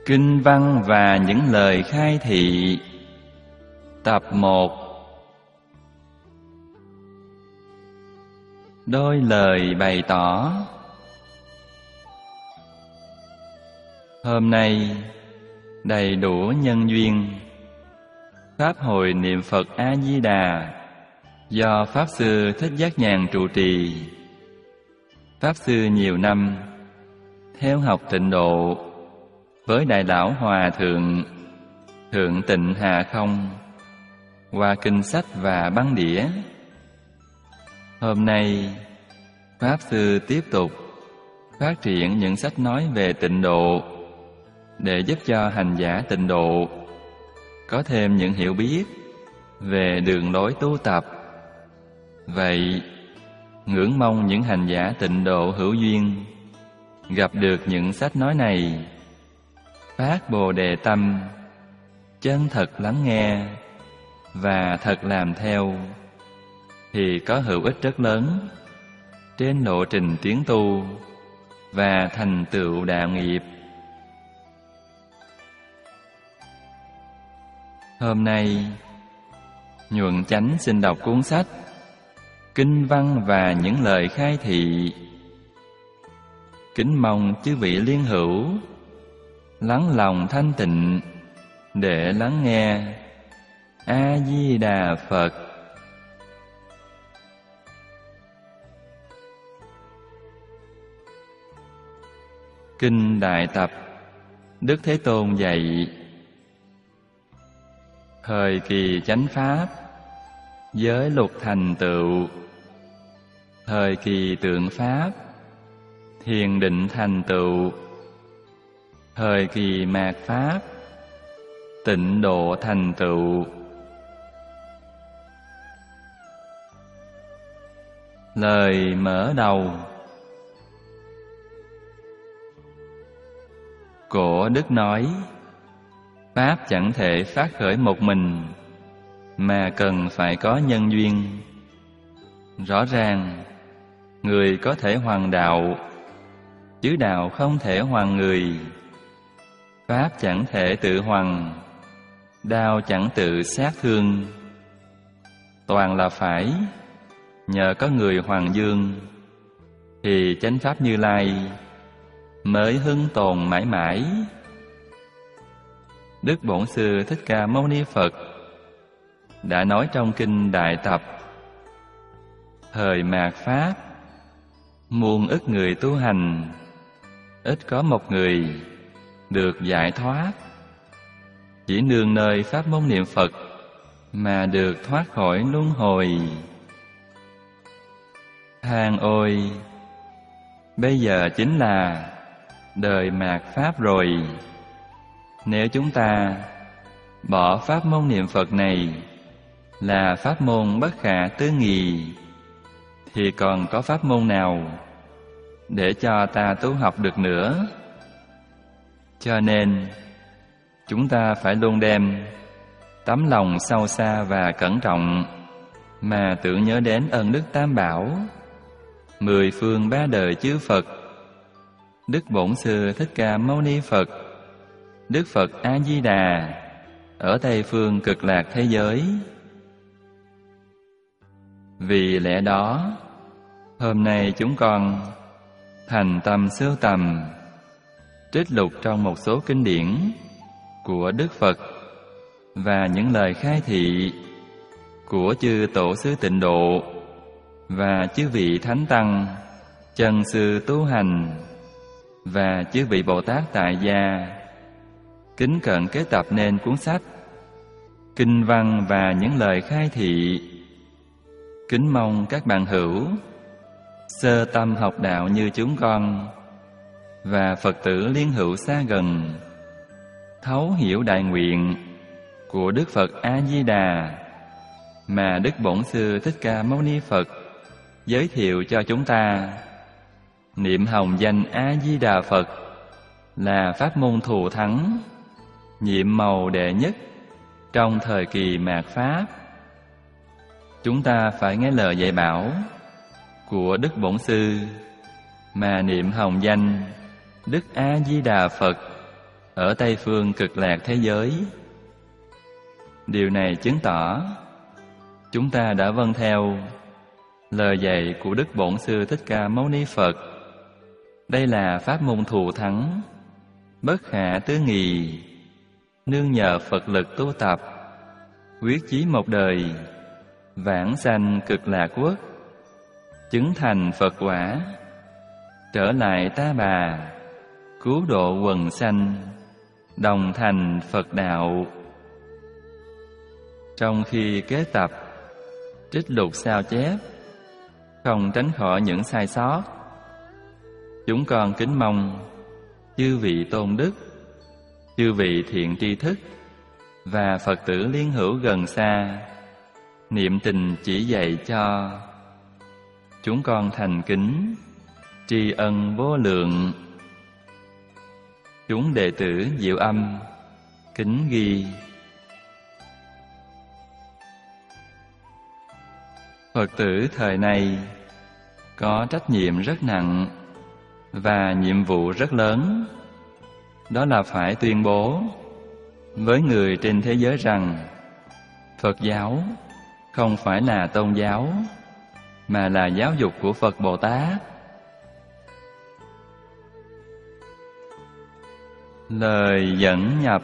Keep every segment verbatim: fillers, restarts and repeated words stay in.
Kinh văn và những lời khai thị. Tập một. Đôi lời bày tỏ. Hôm nay đầy đủ nhân duyên, Pháp hội niệm Phật A-di-đà do Pháp Sư Thích Giác Nhàn trụ trì. Pháp Sư nhiều năm theo học tịnh độ với Đại Lão Hòa Thượng Thượng Tịnh Hà Không qua kinh sách và băng đĩa. Hôm nay Pháp Sư tiếp tục phát triển những sách nói về tịnh độ để giúp cho hành giả tịnh độ có thêm những hiểu biết về đường lối tu tập. Vậy, ngưỡng mong những hành giả tịnh độ hữu duyên gặp được những sách nói này, phát Bồ Đề tâm, chân thật lắng nghe và thật làm theo, thì có hữu ích rất lớn trên lộ trình tiến tu và thành tựu đạo nghiệp. Hôm nay, Nhuận Chánh xin đọc cuốn sách Kinh văn và những lời khai thị. Kính mong chư vị liên hữu lắng lòng thanh tịnh để lắng nghe. A-di-đà Phật. Kinh Đại Tập. Đức Thế Tôn dạy: thời kỳ chánh pháp, giới luật thành tựu; thời kỳ tượng pháp, thiền định thành tựu; thời kỳ mạt pháp, tịnh độ thành tựu. Lời mở đầu. Cổ Đức nói: pháp chẳng thể phát khởi một mình, mà cần phải có nhân duyên. Rõ ràng, người có thể hoàn đạo, chứ đạo không thể hoàn người. Pháp chẳng thể tự hoàn, đao chẳng tự sát thương. Toàn là phải nhờ có người hoàn dương, thì chánh pháp Như Lai mới hưng tồn mãi mãi. Đức Bổn Sư Thích Ca Mâu Ni Phật đã nói trong kinh Đại Tập: thời mạt pháp, muôn ức người tu hành, ít có một người được giải thoát. Chỉ nương nơi pháp môn niệm Phật mà được thoát khỏi luân hồi. Than ôi, bây giờ chính là đời mạt pháp rồi. Nếu chúng ta bỏ pháp môn niệm Phật này là pháp môn bất khả tư nghị, thì còn có pháp môn nào để cho ta tu học được nữa? Cho nên, chúng ta phải luôn đem tấm lòng sâu xa và cẩn trọng mà tưởng nhớ đến ân đức Tam Bảo, mười phương ba đời chư Phật, Đức Bổn Sư Thích Ca Mâu Ni Phật, Đức Phật A-di-đà ở Tây phương cực lạc thế giới. Vì lẽ đó, hôm nay chúng con thành tâm sưu tầm, trích lục trong một số kinh điển của Đức Phật và những lời khai thị của chư Tổ sư Tịnh độ và chư vị Thánh Tăng, chân sư tu hành và chư vị Bồ Tát tại gia, kính cận kết tập nên cuốn sách Kinh văn và những lời khai thị. Kính mong các bạn hữu sơ tâm học đạo như chúng con và Phật tử liên hữu xa gần thấu hiểu đại nguyện của Đức Phật A-di-đà mà Đức Bổn Sư Thích Ca Mâu Ni Phật giới thiệu cho chúng ta. Niệm hồng danh A-di-đà Phật là pháp môn thù thắng, nhiệm màu đệ nhất trong thời kỳ mạt pháp. Chúng ta phải nghe lời dạy bảo của Đức Bổn Sư mà niệm hồng danh Đức A-di-đà Phật ở Tây phương cực lạc thế giới. Điều này chứng tỏ chúng ta đã vâng theo lời dạy của Đức Bổn Sư Thích Ca Mâu Ni Phật. Đây là pháp môn thù thắng, bất khả tư nghị, nương nhờ Phật lực tu tập, quyết chí một đời, vãng sanh cực lạc quốc, chứng thành Phật quả, trở lại Ta Bà, cứu độ quần sanh, đồng thành Phật đạo. Trong khi kế tập, trích lục sao chép, không tránh khỏi những sai sót. Chúng con kính mong chư vị tôn đức, chư vị thiện tri thức và Phật tử liên hữu gần xa niệm tình chỉ dạy cho. Chúng con thành kính tri ân vô lượng. Chúng đệ tử Diệu Âm kính ghi. Phật tử thời nay có trách nhiệm rất nặng và nhiệm vụ rất lớn, đó là phải tuyên bố với người trên thế giới rằng Phật giáo không phải là tôn giáo, mà là giáo dục của Phật Bồ Tát. Lời dẫn nhập.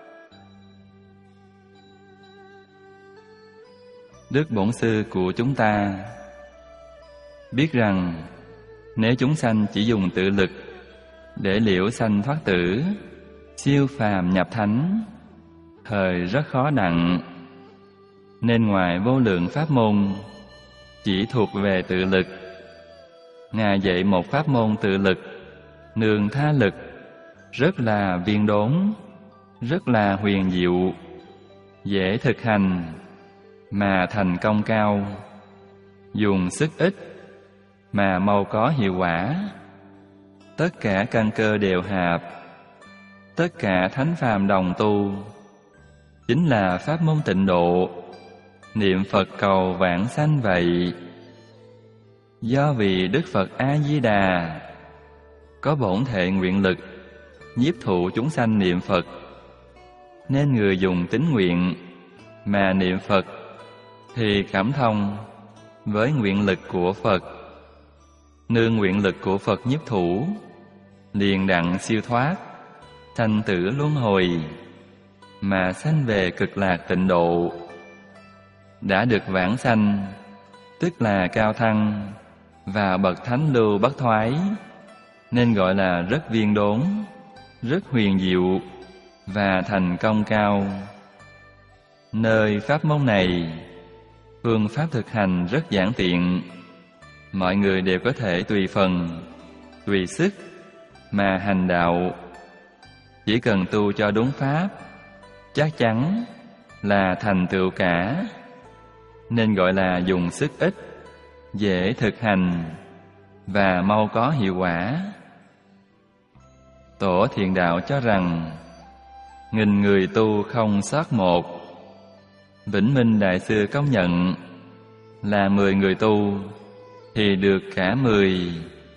Đức Bổn Sư của chúng ta biết rằng nếu chúng sanh chỉ dùng tự lực để liễu sanh thoát tử, siêu phàm nhập thánh, thời rất khó đặng. Nên ngoài vô lượng pháp môn chỉ thuộc về tự lực, Ngài dạy một pháp môn tự lực nương tha lực, rất là viên đốn, rất là huyền diệu, dễ thực hành mà thành công cao, dùng sức ít mà mau có hiệu quả. Tất cả căn cơ đều hạp, tất cả thánh phàm đồng tu, chính là pháp môn tịnh độ, niệm Phật cầu vãng sanh vậy. Do vì Đức Phật A-di-đà có bổn thể nguyện lực nhiếp thụ chúng sanh niệm Phật, nên người dùng tín nguyện mà niệm Phật thì cảm thông với nguyện lực của Phật. Nương nguyện lực của Phật nhiếp thủ, liền đặng siêu thoát sanh tử luân hồi, mà sanh về cực lạc tịnh độ. Đã được vãng sanh, tức là cao thăng và bậc thánh lưu bất thoái, nên gọi là rất viên đốn, rất huyền diệu và thành công cao. Nơi pháp môn này, phương pháp thực hành rất giản tiện, mọi người đều có thể tùy phần, tùy sức mà hành đạo. Chỉ cần tu cho đúng pháp, chắc chắn là thành tựu cả, nên gọi là dùng sức ít, dễ thực hành và mau có hiệu quả. Tổ Thiền Đạo cho rằng nghìn người tu không sót một. Vĩnh Minh Đại Sư công nhận là mười người tu thì được cả mười.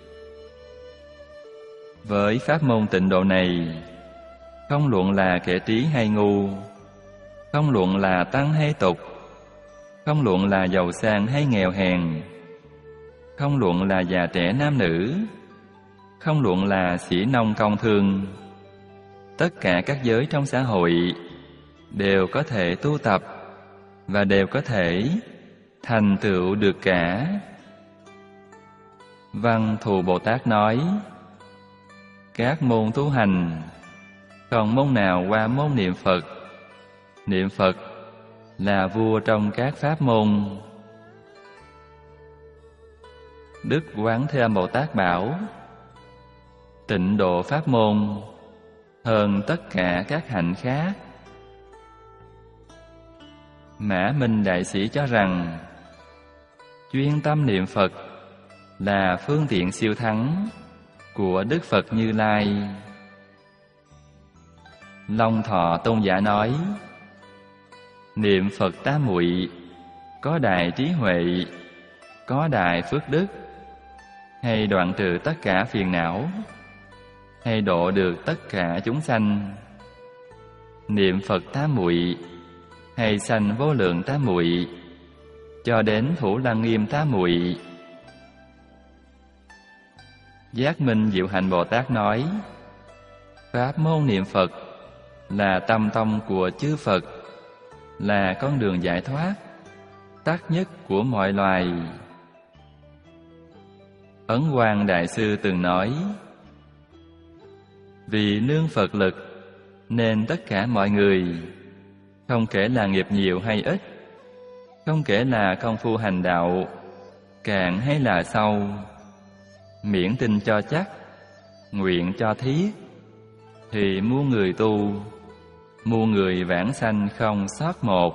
Với pháp môn tịnh độ này, không luận là kẻ trí hay ngu, không luận là tăng hay tục, không luận là giàu sang hay nghèo hèn, không luận là già trẻ nam nữ, không luận là sĩ nông công thương, tất cả các giới trong xã hội đều có thể tu tập và đều có thể thành tựu được cả. Văn Thù Bồ Tát nói, các môn tu hành không môn nào qua môn niệm Phật. Niệm Phật là vua trong các pháp môn. Đức Quán Thế Âm Bồ Tát bảo, tịnh độ pháp môn hơn tất cả các hạnh khác. Mã Minh Đại Sĩ cho rằng, chuyên tâm niệm Phật là phương tiện siêu thắng của Đức Phật Như Lai. Long Thọ Tôn giả nói, niệm Phật tam muội có đại trí huệ, có đại phước đức, hay đoạn trừ tất cả phiền não, hay độ được tất cả chúng sanh. niệm Phật tám muội hay sanh vô lượng tám muội, cho đến Thủ Lăng Nghiêm tám muội. Giác Minh Diệu Hạnh Bồ Tát nói: pháp môn niệm Phật là tâm tông của chư Phật, là con đường giải thoát tắt nhất của mọi loài. Ấn Quang Đại Sư từng nói: vì nương Phật lực nên tất cả mọi người, không kể là nghiệp nhiều hay ít, không kể là công phu hành đạo cạn hay là sâu, miễn tin cho chắc, nguyện cho thiết, thì muôn người tu, muôn người vãng sanh không sót một.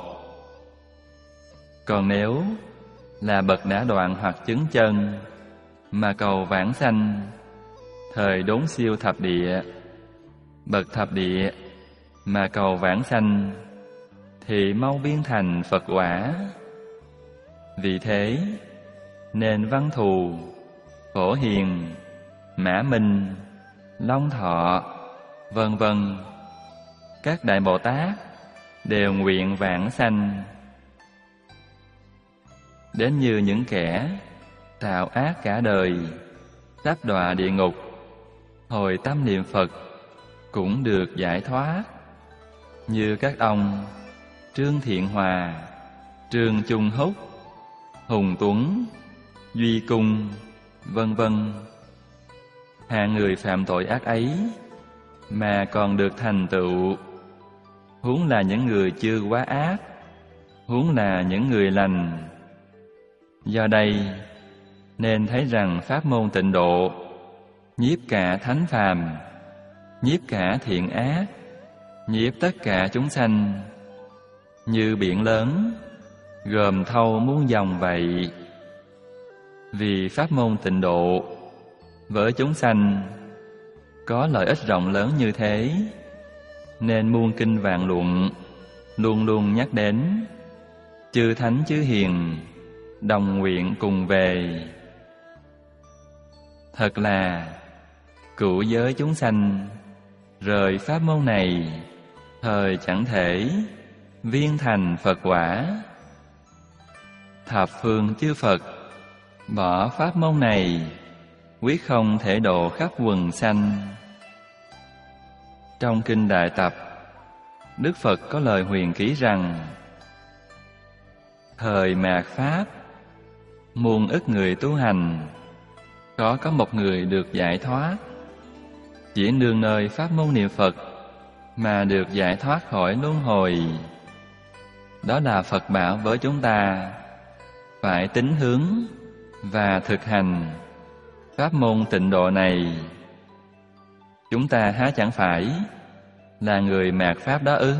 Còn nếu là bậc đã đoạn hoặc chứng chân mà cầu vãng sanh, thời đốn siêu thập địa, bậc thập địa mà cầu vãng sanh, thì mau biến thành Phật quả. Vì thế nên Văn Thù, Phổ Hiền, Mã Minh, Long Thọ, vân vân, các đại Bồ Tát đều nguyện vãng sanh. Đến như những kẻ tạo ác cả đời, sắp đọa địa ngục, hồi tâm niệm Phật cũng được giải thoát, như các ông Trương Thiện Hòa, Trương Trung Húc, Hùng Tuấn, Duy Cung, vân vân. Hạng người phạm tội ác ấy mà còn được thành tựu, huống là những người chưa quá ác, huống là những người lành. Do đây nên thấy rằng pháp môn tịnh độ nhiếp cả thánh phàm, nhiếp cả thiện ác, nhiếp tất cả chúng sanh, như biển lớn gồm thâu muôn dòng vậy. Vì pháp môn tịnh độ với chúng sanh có lợi ích rộng lớn như thế, nên muôn kinh vạn luận luôn luôn nhắc đến, chư thánh chư hiền đồng nguyện cùng về. Thật là cựu giới chúng sanh rời pháp môn này, thời chẳng thể viên thành Phật quả. Thập phương chư Phật bỏ pháp môn này, quyết không thể độ khắp quần sanh. Trong Kinh Đại Tập, Đức Phật có lời huyền ký rằng: thời mạt Pháp, muôn ức người tu hành, có có một người được giải thoát. Chỉ nương nơi pháp môn niệm Phật mà được giải thoát khỏi luân hồi. Đó là Phật bảo với chúng ta phải tín hướng và thực hành pháp môn tịnh độ này. Chúng ta há chẳng phải là người mạt Pháp đó ư?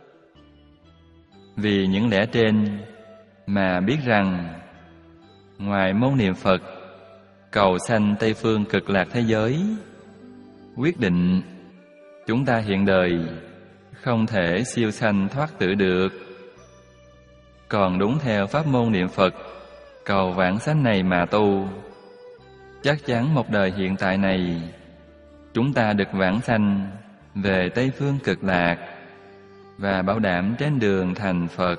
Vì những lẽ trên mà biết rằng, ngoài môn niệm Phật cầu sanh Tây phương cực lạc thế giới, quyết định chúng ta hiện đời không thể siêu sanh thoát tử được. Còn đúng theo pháp môn niệm Phật cầu vãng sanh này mà tu, chắc chắn một đời hiện tại này chúng ta được vãng sanh về Tây phương cực lạc, và bảo đảm trên đường thành Phật.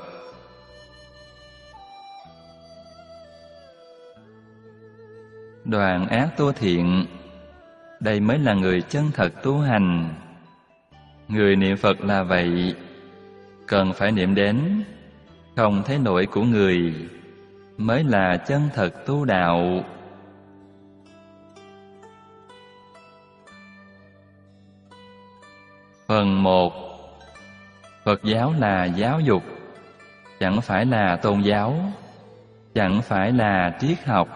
Đoàn ác tu thiện, đây mới là người chân thật tu hành. Người niệm Phật là vậy, cần phải niệm đến không thấy lỗi của người, mới là chân thật tu đạo. Phần một. Phật giáo là giáo dục, chẳng phải là tôn giáo, chẳng phải là triết học.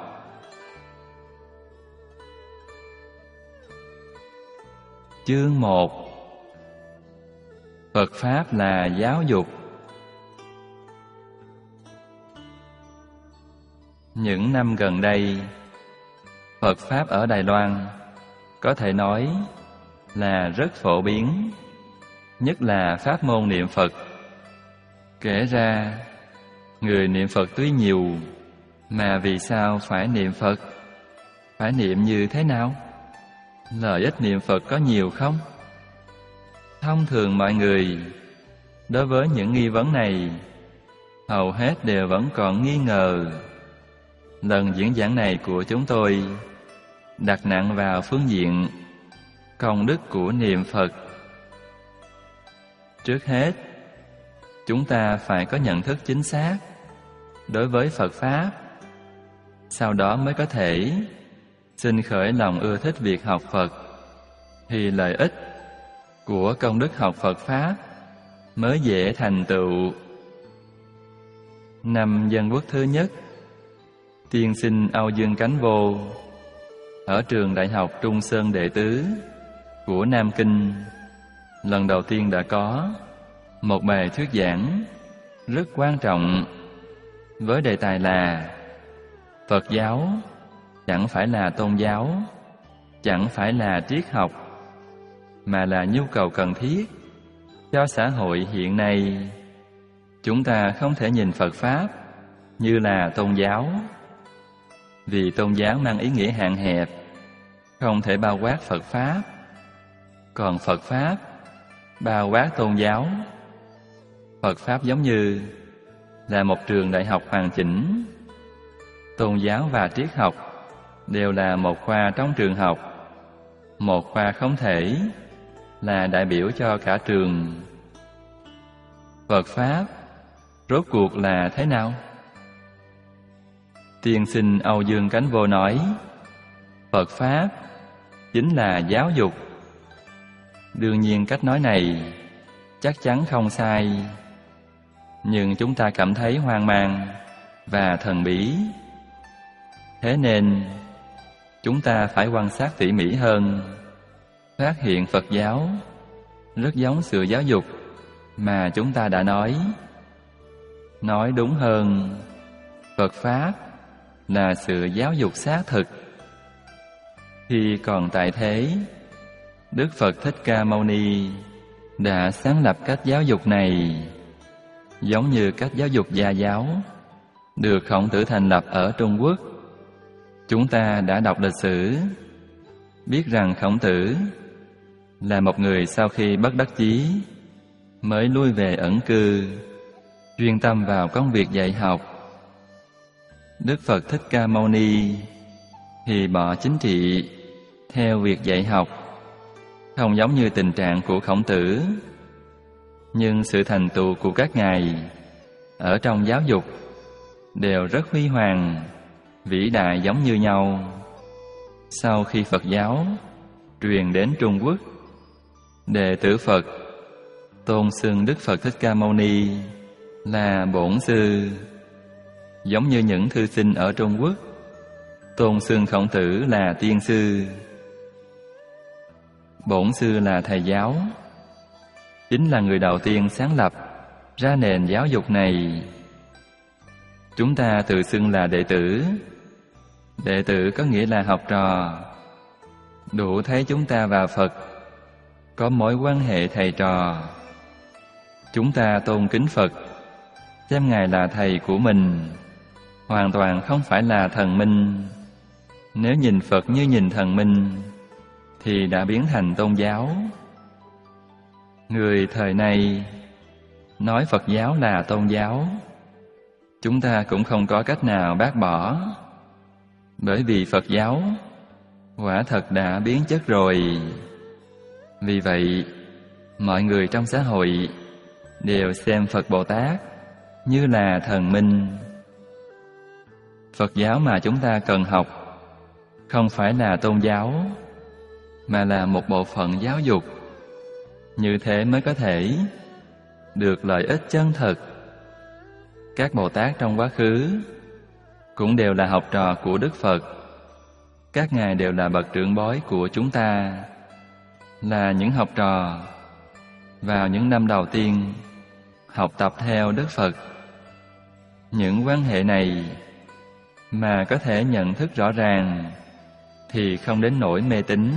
Chương một. Phật Pháp là giáo dục. Những năm gần đây, Phật Pháp ở Đài Loan có thể nói là rất phổ biến, nhất là pháp môn niệm Phật. Kể ra, người niệm Phật tuy nhiều, mà vì sao phải niệm Phật? Phải niệm như thế nào? Lợi ích niệm Phật có nhiều không? Thông thường mọi người Đối với những nghi vấn này, hầu hết đều vẫn còn nghi ngờ. Lần diễn giảng này của chúng tôi đặt nặng vào phương diện công đức của niệm Phật. Trước hết, chúng ta phải có nhận thức chính xác đối với Phật Pháp, sau đó mới có thể sinh khởi lòng ưa thích việc học Phật, thì lợi ích của công đức học Phật Pháp mới dễ thành tựu. Năm Dân Quốc thứ nhất, tiên sinh Âu Dương Cánh Vô ở trường Đại học Trung Sơn Đệ Tứ của Nam Kinh lần đầu tiên đã có một bài thuyết giảng rất quan trọng với đề tài là Phật giáo chẳng phải là tôn giáo, chẳng phải là triết học, mà là nhu cầu cần thiết cho xã hội hiện nay. Chúng ta không thể nhìn Phật Pháp như là tôn giáo, vì tôn giáo mang ý nghĩa hạn hẹp, không thể bao quát Phật Pháp. Còn Phật Pháp bao quát tôn giáo. Phật Pháp giống như là một trường đại học hoàn chỉnh. Tôn giáo và triết học đều là một khoa trong trường học. Một khoa không thể là đại biểu cho cả trường. Phật Pháp rốt cuộc là thế nào? Tiên sinh Âu Dương Cánh Vô nói, Phật Pháp chính là giáo dục. Đương nhiên cách nói này chắc chắn không sai, nhưng chúng ta cảm thấy hoang mang và thần bí. Thế nên chúng ta phải quan sát tỉ mỉ hơn, phát hiện Phật giáo rất giống sự giáo dục mà chúng ta đã nói. Nói đúng hơn, Phật Pháp là sự giáo dục xác thực. Khi còn tại thế, Đức Phật Thích Ca Mâu Ni đã sáng lập cách giáo dục này, giống như cách giáo dục gia giáo được Khổng Tử thành lập ở Trung Quốc. Chúng ta đã đọc lịch sử, biết rằng Khổng Tử là một người sau khi bất đắc chí mới lui về ẩn cư, chuyên tâm vào công việc dạy học. Đức Phật Thích Ca Mâu Ni thì bỏ chính trị theo việc dạy học, không giống như tình trạng của Khổng Tử. Nhưng sự thành tựu của các ngài ở trong giáo dục đều rất huy hoàng, vĩ đại giống như nhau. Sau khi Phật giáo truyền đến Trung Quốc, đệ tử Phật tôn xưng Đức Phật Thích Ca Mâu Ni là bổn sư, giống như những thư sinh ở Trung Quốc tôn xưng Khổng Tử là tiên sư. Bổn sư là thầy giáo, chính là người đầu tiên sáng lập ra nền giáo dục này. Chúng ta tự xưng là đệ tử. Đệ tử có nghĩa là học trò. Đủ thấy chúng ta và Phật có mối quan hệ thầy trò. Chúng ta tôn kính Phật, xem Ngài là thầy của mình, hoàn toàn không phải là thần minh. Nếu nhìn Phật như nhìn thần minh thì đã biến thành tôn giáo. Người thời nay nói Phật giáo là tôn giáo, chúng ta cũng không có cách nào bác bỏ, bởi vì Phật giáo quả thật đã biến chất rồi. Vì vậy, mọi người trong xã hội đều xem Phật Bồ Tát như là thần minh. Phật giáo mà chúng ta cần học không phải là tôn giáo, mà là một bộ phận giáo dục. Như thế mới có thể được lợi ích chân thực. Các Bồ Tát trong quá khứ cũng đều là học trò của Đức Phật. Các ngài đều là bậc trưởng bối của chúng ta, là những học trò vào những năm đầu tiên học tập theo Đức Phật. Những quan hệ này mà có thể nhận thức rõ ràng thì không đến nỗi mê tín.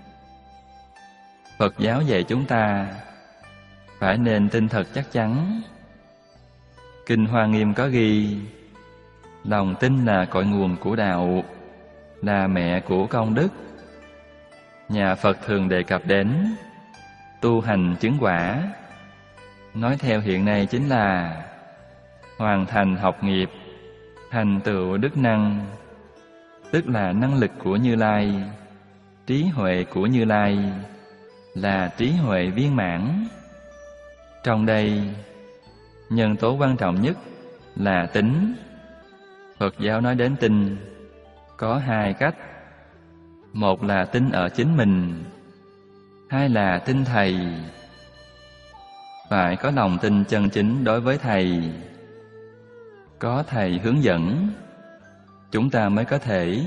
Phật giáo dạy chúng ta phải nên tin thật chắc chắn. Kinh Hoa Nghiêm có ghi, lòng tin là cội nguồn của đạo, là mẹ của công đức. Nhà Phật thường đề cập đến tu hành chứng quả. Nói theo hiện nay chính là hoàn thành học nghiệp, thành tựu đức năng, tức là năng lực của Như Lai, trí huệ của Như Lai là trí huệ viên mãn. Trong đây, nhân tố quan trọng nhất là tín. Phật giáo nói đến tin có hai cách. Một là tin ở chính mình, hai là tin Thầy. Phải có lòng tin chân chính đối với Thầy. Có Thầy hướng dẫn, chúng ta mới có thể